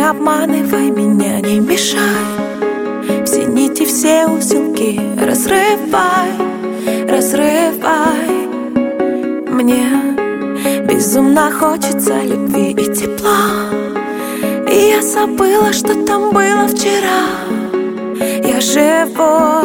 обманывай меня, не мешай. Все нити, все узелки разрывай, разрывай. Мне безумно хочется любви и тепла, и я забыла, что там было вчера. Я живу,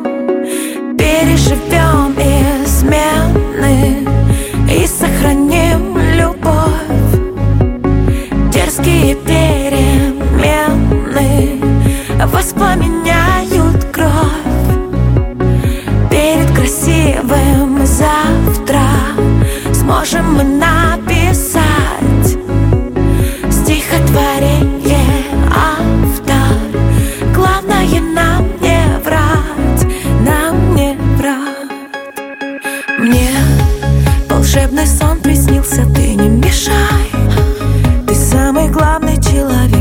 переживем измены и сохраним любовь. Дерзкие перемены воспламеняют кровь. Перед красивым завтра сможем мы написать стихотворение, автор. Главное нам не врать, нам не врать. Мне волшебный сон приснился, ты не мешай. Ты самый главный человек